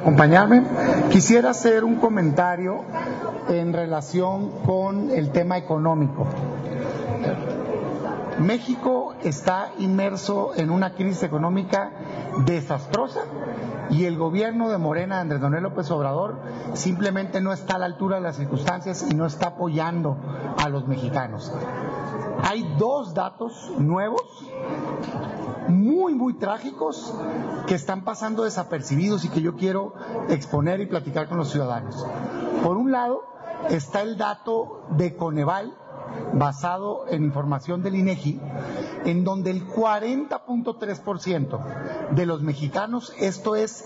Acompañarme. Quisiera hacer un comentario en relación con el tema económico. México está inmerso en una crisis económica desastrosa y el gobierno de Morena, Andrés Manuel López Obrador, simplemente no está a la altura de las circunstancias y no está apoyando a los mexicanos. Hay dos datos nuevos muy trágicos que están pasando desapercibidos y que yo quiero exponer y platicar con los ciudadanos. Por un lado está el dato de Coneval, basado en información del INEGI, en donde el 40.3% de los mexicanos, esto es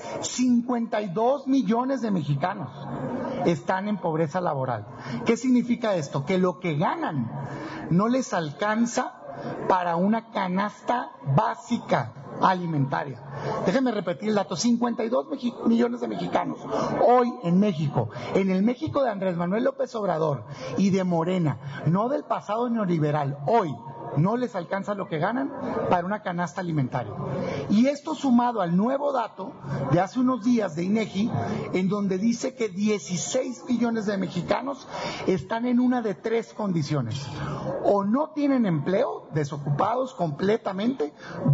52 millones de mexicanos, están en pobreza laboral. ¿Qué significa esto? Que lo que ganan no les alcanza para una canasta básica alimentaria. Déjenme repetir el dato: 52 millones de mexicanos hoy en México, en el México de Andrés Manuel López Obrador y de Morena, no del pasado neoliberal, hoy no les alcanza lo que ganan para una canasta alimentaria. Y esto sumado al nuevo dato de hace unos días de INEGI, en donde dice que 16 millones de mexicanos están en una de tres condiciones: o no tienen empleo, desocupados completamente,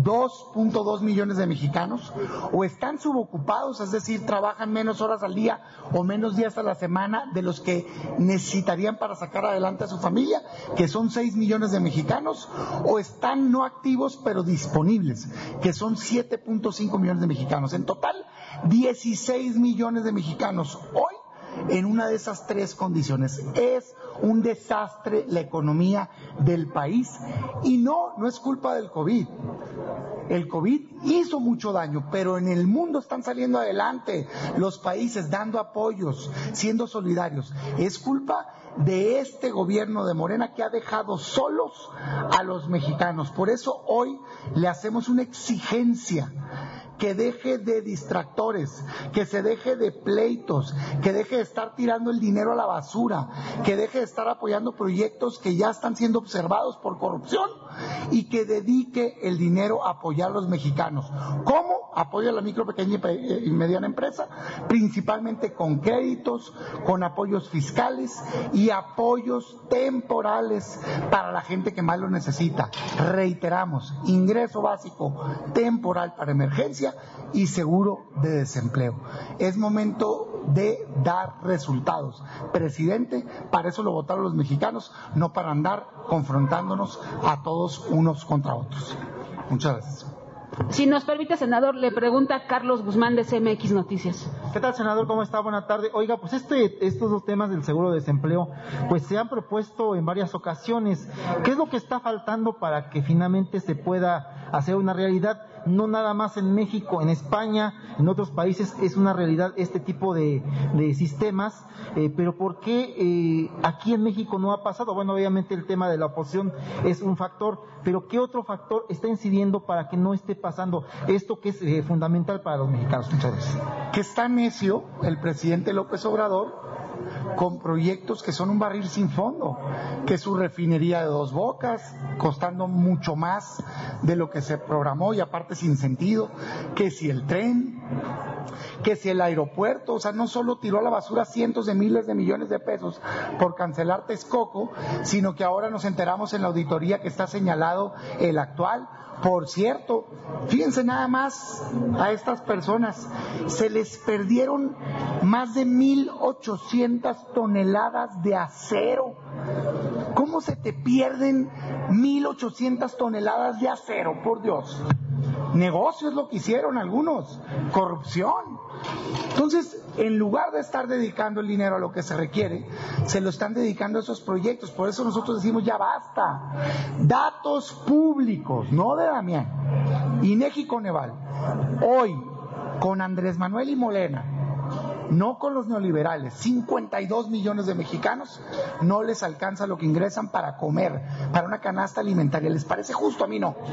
2.2 millones de mexicanos, o están subocupados, es decir, trabajan menos horas al día o menos días a la semana de los que necesitarían para sacar adelante a su familia, que son 6 millones de mexicanos, o están no activos pero disponibles, que son 7.5 millones de mexicanos. En total, 16 millones de mexicanos hoy en una de esas tres condiciones. Es un desastre la economía del país y no es culpa del COVID. El COVID hizo mucho daño, pero en el mundo están saliendo adelante los países dando apoyos, siendo solidarios. Es culpa de este gobierno de Morena que ha dejado solos a los mexicanos. Por eso hoy le hacemos una exigencia: que deje de distractores, que se deje de pleitos, que deje de estar tirando el dinero a la basura, que deje de estar apoyando proyectos que ya están siendo observados por corrupción y que dedique el dinero a apoyar a los mexicanos. ¿Cómo? Apoyo a la micro, pequeña y mediana empresa, principalmente con créditos, con apoyos fiscales y apoyos temporales para la gente que más lo necesita. Reiteramos: ingreso básico temporal para emergencia y seguro de desempleo. Es momento de dar resultados. Presidente, para eso lo votaron los mexicanos, no para andar confrontándonos a todos unos contra otros. Muchas gracias. Si nos permite, senador, le pregunta Carlos Guzmán de CMX Noticias. ¿Qué tal, senador? ¿Cómo está? Buena tarde. Oiga, pues estos dos temas del seguro de desempleo, pues se han propuesto en varias ocasiones. ¿Qué es lo que está faltando para que finalmente se pueda hacer una realidad? No nada más en México, en España, en otros países es una realidad este tipo de sistemas, pero ¿por qué aquí en México no ha pasado? Bueno, obviamente el tema de la oposición es un factor, pero ¿qué otro factor está incidiendo para que no esté pasando esto que es fundamental para los mexicanos? Muchas gracias. Que está necio el presidente López Obrador con proyectos que son un barril sin fondo, que su refinería de Dos Bocas, costando mucho más de lo que se programó y aparte sin sentido, que si el tren, que si el aeropuerto, o sea, no solo tiró a la basura cientos de miles de millones de pesos por cancelar Texcoco, sino que ahora nos enteramos en la auditoría que está señalado el actual. Por cierto, fíjense nada más a estas personas, se les perdieron más de 1,800 toneladas de acero. ¿Cómo se te pierden 1,800 toneladas de acero? Por Dios. Negocio es lo que hicieron algunos, corrupción. Entonces, en lugar de estar dedicando el dinero a lo que se requiere, se lo están dedicando a esos proyectos. Por eso nosotros decimos: ya basta. Datos públicos, no de Damián. INEGI, Coneval. Hoy, con Andrés Manuel y Morena, no con los neoliberales, 52 millones de mexicanos no les alcanza lo que ingresan para comer, para una canasta alimentaria. ¿Les parece justo? A mí no.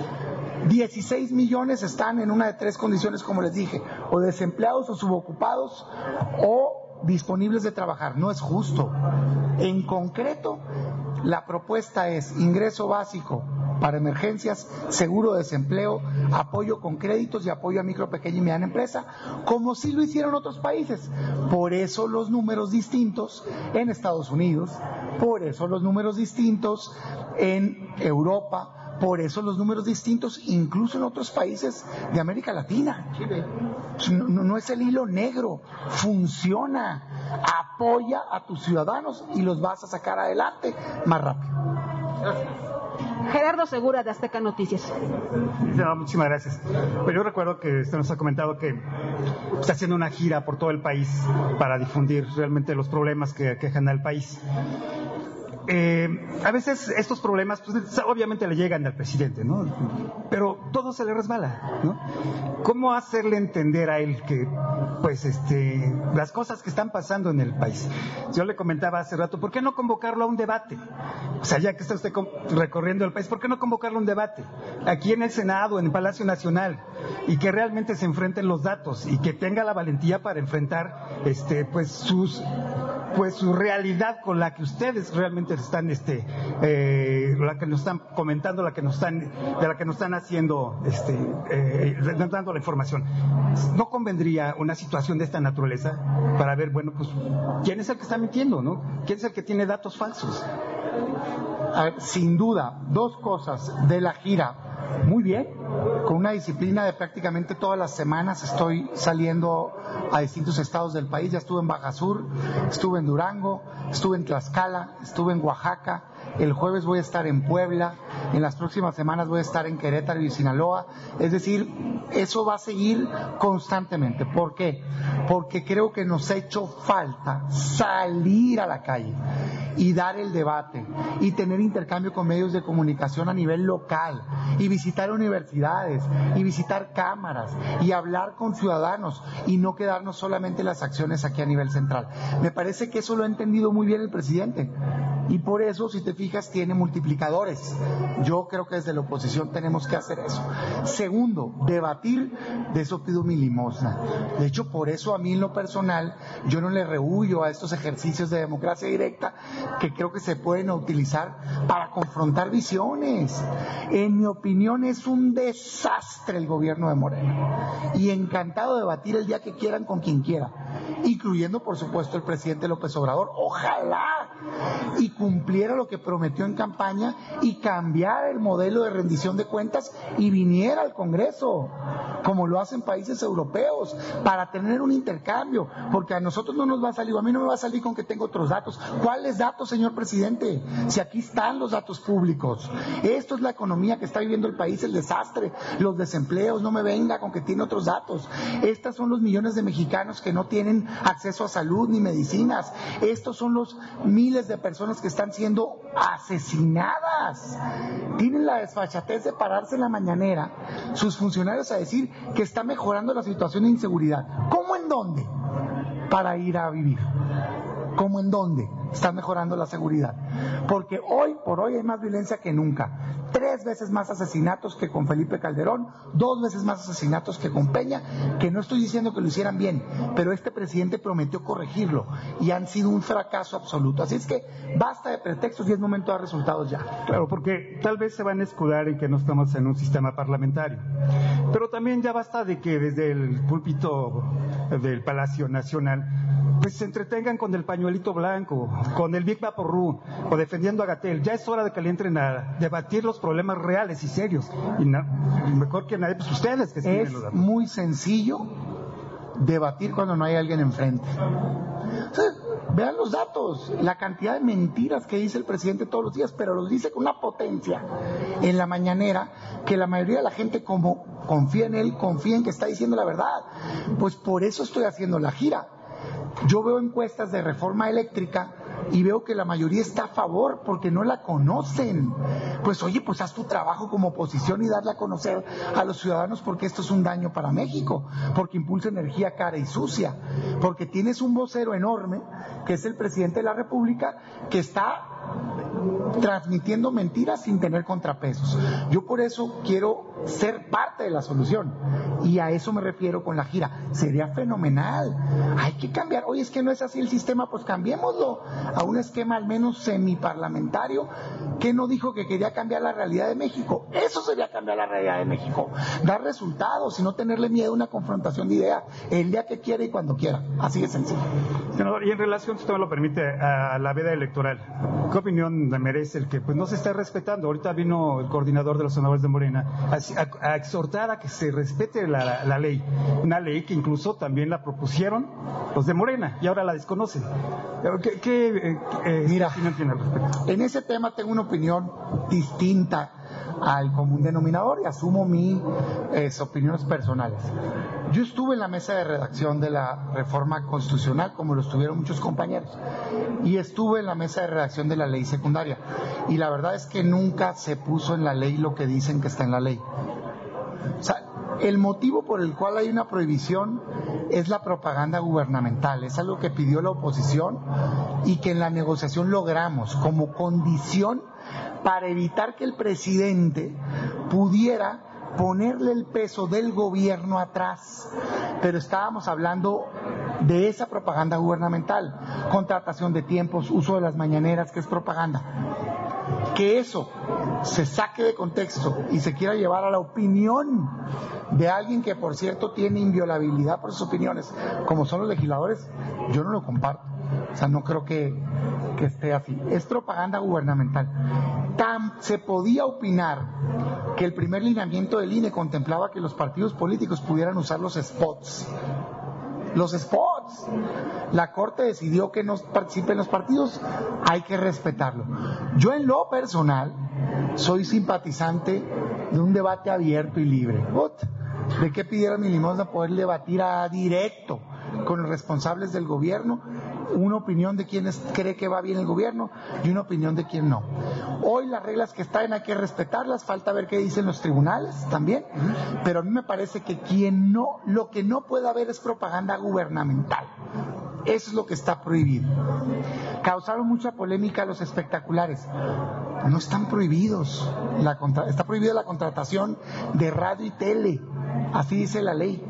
16 millones están en una de tres condiciones, como les dije: o desempleados o subocupados o disponibles de trabajar. No es justo. En concreto, La propuesta es ingreso básico para emergencias, seguro de desempleo, apoyo con créditos y apoyo a micro, pequeña y mediana empresa, como sí lo hicieron otros países. Por eso los números distintos en Estados Unidos, por eso los números distintos en Europa, por eso los números distintos incluso en otros países de América Latina. No es el hilo negro, funciona, apoya a tus ciudadanos y los vas a sacar adelante más rápido. Gracias. Gerardo Segura, de Azteca Noticias. No, muchísimas gracias. Pues yo recuerdo que usted nos ha comentado que está haciendo una gira por todo el país para difundir realmente los problemas que aquejan al país. A veces estos problemas, pues obviamente le llegan al presidente, ¿no? Pero todo se le resbala, ¿no? ¿Cómo hacerle entender a él que, pues, las cosas que están pasando en el país? Yo le comentaba hace rato, ¿por qué no convocarlo a un debate? O sea, ya que está usted recorriendo el país, ¿por qué no convocarlo a un debate? Aquí en el Senado, en el Palacio Nacional, y que realmente se enfrenten los datos y que tenga la valentía para enfrentar, su realidad con la que ustedes realmente están, la que nos están comentando, de la que nos están haciendo, dando la información. ¿No convendría una situación de esta naturaleza para ver, bueno, pues, quién es el que está mintiendo, ¿no? ¿Quién es el que tiene datos falsos? A ver, sin duda, dos cosas de la gira. Muy bien, con una disciplina de prácticamente todas las semanas estoy saliendo a distintos estados del país. Ya estuve en Baja Sur, estuve en Durango, estuve en Tlaxcala, estuve en Oaxaca. El jueves voy a estar en Puebla, en las próximas semanas voy a estar en Querétaro y Sinaloa. Es decir, eso va a seguir constantemente. ¿Por qué? Porque creo que nos ha hecho falta salir a la calle y dar el debate y tener intercambio con medios de comunicación a nivel local y visitar universidades y visitar cámaras y hablar con ciudadanos y no quedarnos solamente en las acciones aquí a nivel central. Me parece que eso lo ha entendido muy bien el presidente y por eso, si te fijas, tiene multiplicadores. Yo creo que desde la oposición tenemos que hacer eso. Segundo, debatir, de eso pido mi limosna. De hecho, por eso a mí en lo personal, yo no le rehuyo a estos ejercicios de democracia directa que creo que se pueden utilizar para confrontar visiones. En mi opinión es un desastre el gobierno de Morena y encantado de debatir el día que quieran con quien quiera, incluyendo por supuesto el presidente López Obrador. Ojalá y cumpliera lo que prometió en campaña y cambiara el modelo de rendición de cuentas y viniera al Congreso como lo hacen países europeos para tener un intercambio, porque a nosotros no nos va a salir, a mí no me va a salir con que tengo otros datos. ¿Cuáles datos, señor presidente? Si aquí están los datos públicos. Esto es la economía que está viviendo el país, el desastre, los desempleos. No me venga con que tiene otros datos. Estos son los millones de mexicanos que no tienen acceso a salud ni medicinas. Estos son los miles de personas que están siendo asesinadas. Tienen la desfachatez de pararse en la mañanera sus funcionarios a decir que está mejorando la situación de inseguridad. ¿Cómo en dónde? Para ir a vivir. ¿Cómo en dónde está mejorando la seguridad? Porque hoy por hoy hay más violencia que nunca. 3 veces más asesinatos que con Felipe Calderón, 2 veces más asesinatos que con Peña, que no estoy diciendo que lo hicieran bien, pero este presidente prometió corregirlo y han sido un fracaso absoluto. Así es que basta de pretextos y es momento de dar resultados ya. Claro, porque tal vez se van a escudar en que no estamos en un sistema parlamentario, pero también ya basta de que desde el púlpito del Palacio Nacional pues se entretengan con el pañuelito blanco, con el Big Vaporru o defendiendo a Gatell. Ya es hora de que le entren a debatir los problemas reales y serios. Y mejor que nadie, pues ustedes que escriben los datos. Es muy sencillo debatir cuando no hay alguien enfrente. O sea, vean los datos, la cantidad de mentiras que dice el presidente todos los días, pero los dice con una potencia en la mañanera que la mayoría de la gente, como confía en él, confía en que está diciendo la verdad. Pues por eso estoy haciendo la gira. Yo veo encuestas de reforma eléctrica y veo que la mayoría está a favor porque no la conocen. Pues oye, pues haz tu trabajo como oposición y darle a conocer a los ciudadanos porque esto es un daño para México, porque impulsa energía cara y sucia, porque tienes un vocero enorme que es el presidente de la República que está transmitiendo mentiras sin tener contrapesos. Yo por eso quiero ser parte de la solución. Y a eso me refiero con la gira. Sería fenomenal. Hay que cambiar. Oye, es que no es así el sistema, pues cambiémoslo a un esquema al menos semiparlamentario, que no dijo que quería cambiar la realidad de México. Eso sería cambiar la realidad de México. Dar resultados y no tenerle miedo a una confrontación de ideas el día que quiera y cuando quiera. Así de sencillo. Senador, y en relación, si usted me lo permite, a la veda electoral, ¿qué opinión le merece el que pues no se está respetando? Ahorita vino el coordinador de los senadores de Morena a exhortar a que se respete la ley, una ley que incluso también la propusieron los de Morena y ahora la desconocen. Mira, opinión tiene al respecto? En ese tema tengo una opinión distinta al común denominador y asumo mis opiniones personales. Yo estuve en la mesa de redacción de la reforma constitucional, como lo estuvieron muchos compañeros, y estuve en la mesa de redacción de la ley secundaria, y la verdad es que nunca se puso en la ley lo que dicen que está en la ley. O sea, el motivo por el cual hay una prohibición es la propaganda gubernamental, es algo que pidió la oposición y que en la negociación logramos como condición para evitar que el presidente pudiera ponerle el peso del gobierno atrás. Pero estábamos hablando de esa propaganda gubernamental, contratación de tiempos, uso de las mañaneras, que es propaganda. Que eso se saque de contexto y se quiera llevar a la opinión de alguien que, por cierto, tiene inviolabilidad por sus opiniones, como son los legisladores, yo no lo comparto. O sea, no creo que esté así. Es propaganda gubernamental. Se podía opinar que el primer lineamiento del INE contemplaba que los partidos políticos pudieran usar los spots. Los spots. La Corte decidió que no participen los partidos, hay que respetarlo. Yo en lo personal soy simpatizante de un debate abierto y libre. ¿De qué pidiera mi limosna? Poder debatir a directo con los responsables del gobierno, una opinión de quienes cree que va bien el gobierno y una opinión de quien no. Hoy las reglas que están hay que respetarlas, falta ver qué dicen los tribunales también, pero a mí me parece que lo que no puede haber es propaganda gubernamental. Eso es lo que está prohibido. Causaron mucha polémica los espectaculares. No están prohibidos. Está prohibida la contratación de radio y tele. Así dice la ley.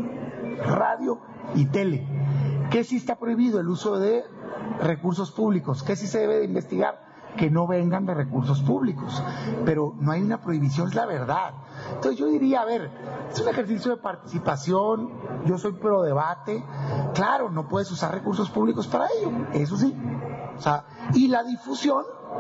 Radio y tele. ¿Qué sí está prohibido? El uso de recursos públicos. ¿Qué sí se debe de investigar? Que no vengan de recursos públicos. Pero no hay una prohibición, es la verdad. Entonces yo diría, a ver, es un ejercicio de participación, yo soy pro debate. Claro, no puedes usar recursos públicos para ello, eso sí. O sea, y la difusión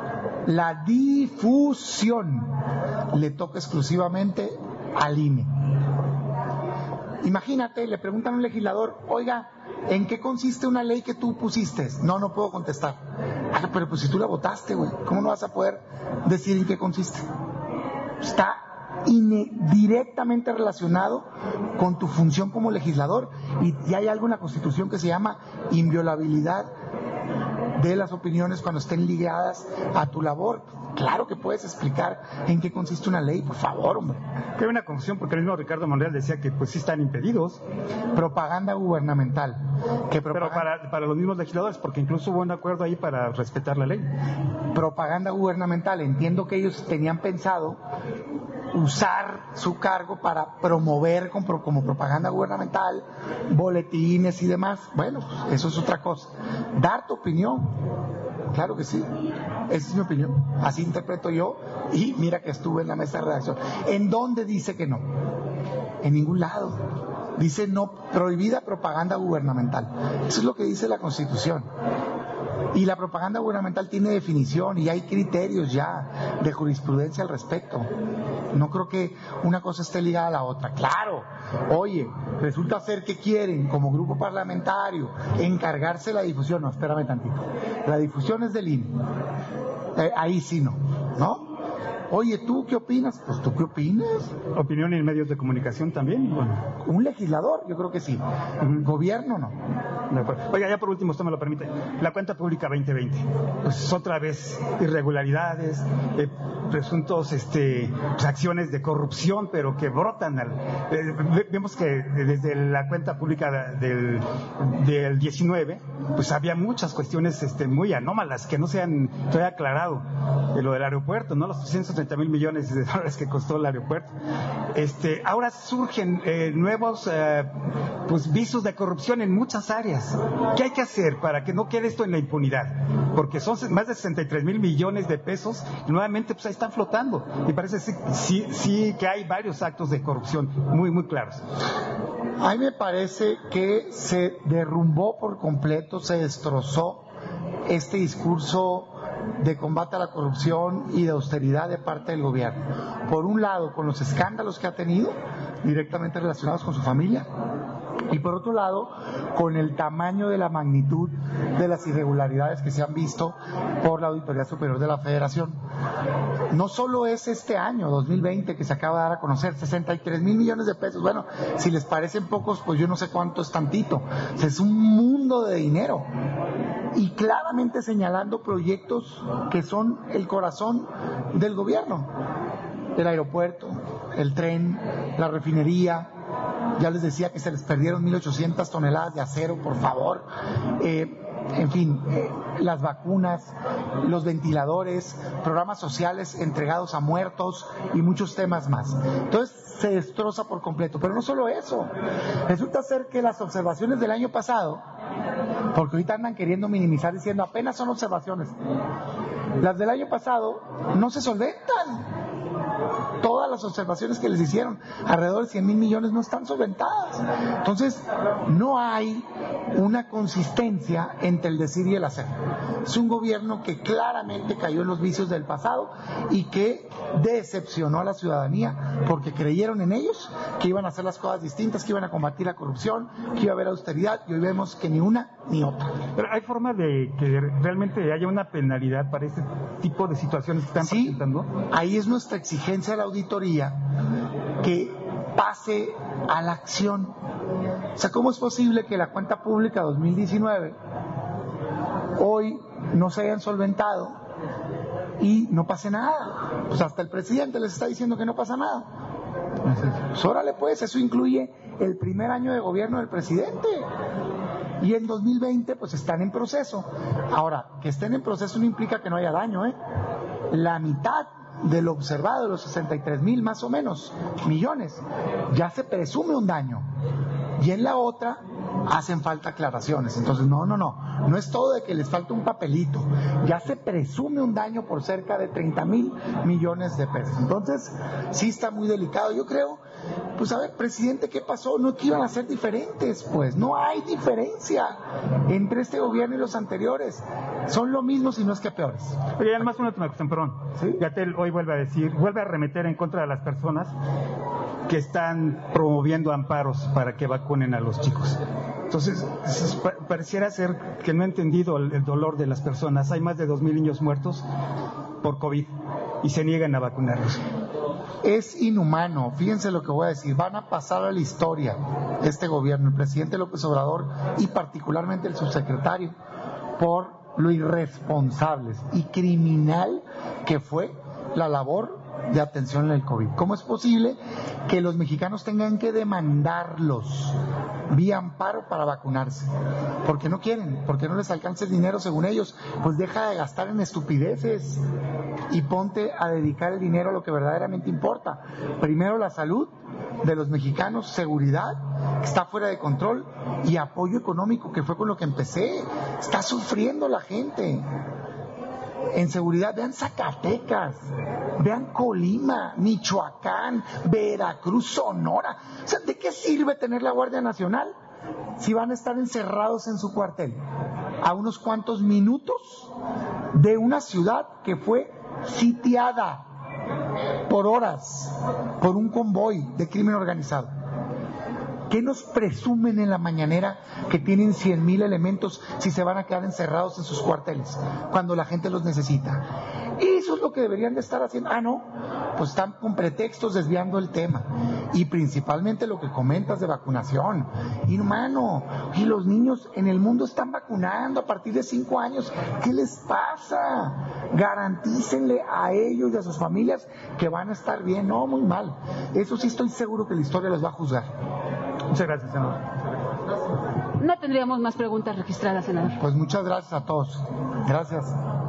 le toca exclusivamente al INE. Imagínate, le preguntan a un legislador, oiga, ¿en qué consiste una ley que tú pusiste? No puedo contestar. Pero pues si tú la votaste, güey, ¿cómo no vas a poder decir en qué consiste? Está directamente relacionado con tu función como legislador y hay algo en la Constitución que se llama inviolabilidad de las opiniones cuando estén ligadas a tu labor. Claro que puedes explicar en qué consiste una ley, por favor, hombre. Que hay una confusión porque el mismo Ricardo Monreal decía que pues sí están impedidos. Propaganda gubernamental. Pero para los mismos legisladores, porque incluso hubo un acuerdo ahí para respetar la ley. Propaganda gubernamental. Entiendo que ellos tenían pensado usar su cargo para promover como propaganda gubernamental boletines y demás. Bueno, pues eso es otra cosa. Dar tu opinión, claro que sí, esa es mi opinión, así interpreto yo, y mira que estuve en la mesa de redacción. ¿En dónde dice que no? En ningún lado. Dice no, prohibida propaganda gubernamental. Eso es lo que dice la Constitución. Y la propaganda gubernamental tiene definición y hay criterios ya de jurisprudencia al respecto. No creo que una cosa esté ligada a la otra. Claro, oye, resulta ser que quieren como grupo parlamentario encargarse de la difusión. No, espérame tantito. La difusión es del INE. Ahí sí ¿no? Oye, ¿tú qué opinas? Pues ¿tú qué opinas? ¿Opinión en medios de comunicación también? Bueno. Un legislador, yo creo que sí. Gobierno no. De acuerdo. Oiga, ya por último, usted me lo permite, la cuenta pública 2020, pues otra vez irregularidades, presuntos pues, acciones de corrupción, pero que brotan. Vemos que desde la cuenta pública del 19, pues había muchas cuestiones muy anómalas que no se han todavía aclarado. Lo del aeropuerto, ¿no? Los 330,000 millones de dólares que costó el aeropuerto. Ahora surgen nuevos pues visos de corrupción en muchas áreas. ¿Qué hay que hacer para que no quede esto en la impunidad? Porque son más de 63,000 millones de pesos y nuevamente pues ahí están flotando. Y parece sí que hay varios actos de corrupción muy, muy claros. A mí me parece que se derrumbó por completo, se destrozó este discurso de combate a la corrupción y de austeridad de parte del gobierno. Por un lado, con los escándalos que ha tenido directamente relacionados con su familia, y por otro lado, con el tamaño de la magnitud de las irregularidades que se han visto por la Auditoría Superior de la Federación. No solo es este año, 2020, que se acaba de dar a conocer, 63,000 millones de pesos. Bueno, si les parecen pocos, pues yo no sé cuánto es tantito. O sea, es un mundo de dinero. Y claramente señalando proyectos que son el corazón del gobierno. El aeropuerto, el tren, la refinería. Ya les decía que se les perdieron 1,800 toneladas de acero, por favor. En fin, las vacunas, los ventiladores, programas sociales entregados a muertos y muchos temas más. Entonces se destroza por completo. Pero no solo eso. Resulta ser que las observaciones del año pasado, porque ahorita andan queriendo minimizar diciendo apenas son observaciones, las del año pasado no se solventan. Todas las observaciones que les hicieron, alrededor de 100,000 millones, no están solventadas. Entonces, no hay una consistencia entre el decir y el hacer. Es un gobierno que claramente cayó en los vicios del pasado y que decepcionó a la ciudadanía porque creyeron en ellos que iban a hacer las cosas distintas, que iban a combatir la corrupción, que iba a haber austeridad, y hoy vemos que ni una ni otra. Pero hay forma de que realmente haya una penalidad para este tipo de situaciones que están presentando. Ahí es nuestra exigencia a la auditoría que pase a la acción. O sea, ¿cómo es posible que la cuenta pública 2019 hoy no se hayan solventado y no pase nada? Pues hasta el presidente les está diciendo que no pasa nada. Pues órale pues, eso incluye el primer año de gobierno del presidente. Y en 2020 pues están en proceso. Ahora, que estén en proceso no implica que no haya daño, La mitad de lo observado, los 63,000 más o menos millones, ya se presume un daño. Y en la otra hacen falta aclaraciones. Entonces, no es todo de que les falta un papelito. Ya se presume un daño por cerca de 30,000 millones de pesos. Entonces, sí está muy delicado. Yo creo, pues a ver, presidente, ¿qué pasó? No que iban a ser diferentes, pues. No hay diferencia entre este gobierno y los anteriores. Son lo mismo, si no es que peores. Oye, además una última cuestión, perdón. ¿Sí? Gatell hoy vuelve a arremeter en contra de las personas que están promoviendo amparos para que vacunen a los chicos. Entonces, pareciera ser que no ha entendido el dolor de las personas. Hay más de 2,000 niños muertos por COVID y se niegan a vacunarlos. Es inhumano. Fíjense lo que voy a decir. Van a pasar a la historia este gobierno, el presidente López Obrador y particularmente el subsecretario, por lo irresponsables y criminal que fue la labor de atención en el COVID. ¿Cómo es posible que los mexicanos tengan que demandarlos vía amparo para vacunarse? Porque no quieren, porque no les alcanza el dinero según ellos. Pues deja de gastar en estupideces y ponte a dedicar el dinero a lo que verdaderamente importa. Primero la salud de los mexicanos, seguridad, que está fuera de control, y apoyo económico, que fue con lo que empecé. Está sufriendo la gente. En seguridad, vean Zacatecas, vean Colima, Michoacán, Veracruz, Sonora. O sea, ¿de qué sirve tener la Guardia Nacional si van a estar encerrados en su cuartel a unos cuantos minutos de una ciudad que fue sitiada por horas por un convoy de crimen organizado? ¿Qué nos presumen en la mañanera que tienen 100,000 elementos si se van a quedar encerrados en sus cuarteles cuando la gente los necesita? Eso es lo que deberían de estar haciendo. Ah, no, pues están con pretextos desviando el tema. Y principalmente lo que comentas de vacunación. Inhumano. Y los niños en el mundo están vacunando a partir de 5 años. ¿Qué les pasa? Garantícenle a ellos y a sus familias que van a estar bien. No, muy mal. Eso sí estoy seguro que la historia los va a juzgar. Muchas gracias, senador. No tendríamos más preguntas registradas, senador. Pues muchas gracias a todos. Gracias.